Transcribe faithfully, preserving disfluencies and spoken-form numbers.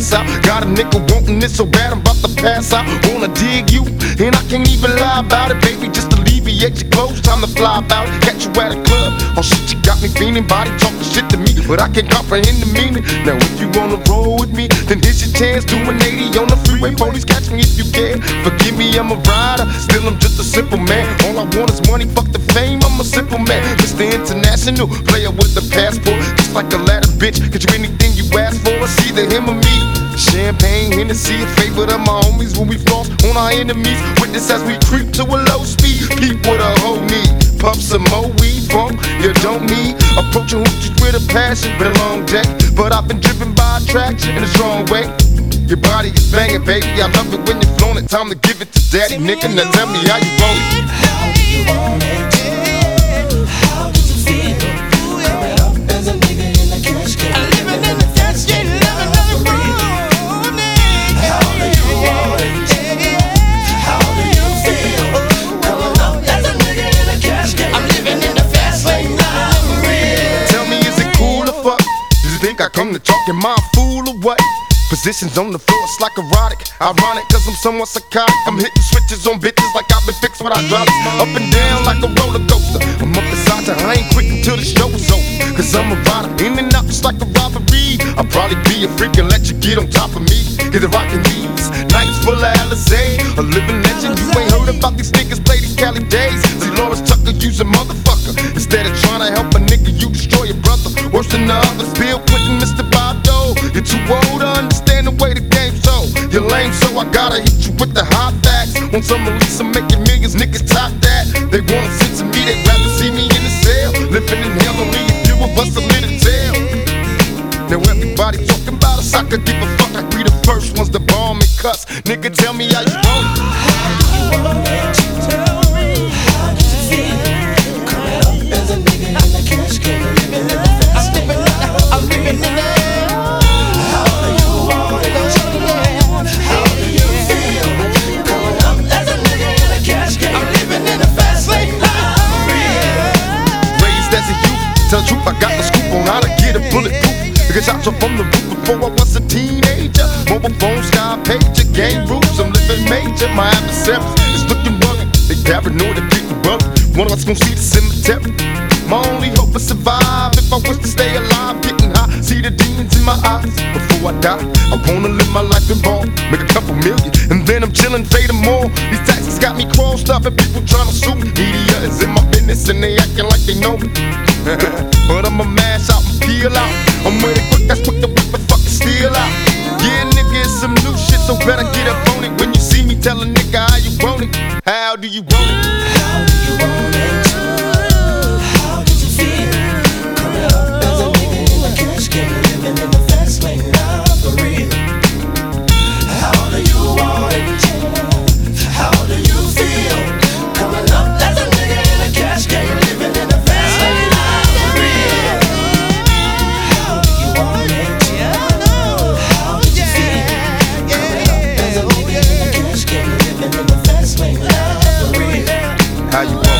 gas out. Got a nigga wanting it so bad I'm about to pass out. Wanna dig you, and I can't even lie about it, baby. Just alleviate your clothes, time to fly about. Catch you at a club, oh shit, you got me feeling. Body talking shit to me, but I can't comprehend the meaning. Now if you wanna roll with me, then here's your chance. Do an eighty on the freeway, police catch me if you can. Forgive me, I'm a rider, still I'm just a simple man. All I want is money, fuck the fame, I'm a simple man. Mister International, player with the passport. Just like a ladder, bitch, get you anything you ask for. It's either him or me. Champagne, Hennessy, a favorite of my homies when we floss on our enemies. Witness as we creep to a low speed. Peep what a hoe need. Puff some more weed, bump, you don't need. Approaching hoochies with a passion, been a long day, but I've been driven by attraction in a strong way. Your body is banging, baby, I love it when you're flown it. Time to give it to daddy, nigga, now tell me how you want it. How do you want it? How did you feel? Coming up as a nigga in the cash game. I'm living in the cash game, living on the road. How do you want it? How do you feel? Coming up as a nigga in the cash game. I'm living in the fast lane, now I'm real. Tell me, is it cool or fuck? Do you think I come to talk in my fool or what? Positions on the floor, it's like erotic. Ironic, cause I'm somewhat psychotic. I'm hitting switches on bitches like I've been fixed with hydraulics. Up and down like a roller coaster. I'm up inside you, I ain't quick until the show is over. Cause I'm a rider, in and out just like a robbery. I'll probably be a freak and let you get on top of me. Get the rockin' these nights full of Alizé. A living legend, you ain't heard about these niggas play these Cali days. See Lawrence Tucker, use a motherfucker. Instead of trying to help a nigga, you destroy your brother. Worse than the others, Bill Clinton, Mister Bob Dole. You're too old to understand the way the game's so. You're lame, so I gotta hit you with the hot facts. Want some release, I'm making millions, niggas top that. They wanna sit to me, they'd rather see me in the cell. Living in hell, only a few of us are lit to tell. Now everybody talking about us, I could give a fuck. I be the first ones to bomb and cuss. Nigga, tell me how you want it. How do you want it? Tell me, how did you feel? Coming up as a nigga in the cash game, living in the fast lane. I'm living in the Tell the truth, I got the scoop on how to get a bulletproof. Nigga shots up from the roof before I was a teenager. Mobile phone, sky pager, game rules, I'm living major. My adversaries is looking rugged. They paranoid and getting rugged. One of us gon' see the cemetery. My only hope is survive. If I wish to stay alive, getting high, see the demons in my eyes. Before I die, I wanna live my life in ball, make a couple million, and then I'm chillin', fade them all. These taxes got me crossed up and people tryna sue me. Media is in my business and they acting like they know me. But I'ma mash out and peel out. I'm with it quick, that's quick to whip and fucking steal out. Yeah, nigga, it's some new shit, so better get up on it. When you see me, tell a nigga how you want it. How do you want it? How do you want it? How did you feel? Coming up as a nigga in the cash game, living in the fast lane, now for real. How do you want it? How do you feel? Coming up as a nigga in the cash game, living in the fast lane, now for real. How do you want it? How did you feel? Coming up as a nigga in the cash game, living in the fast lane, now for real. How you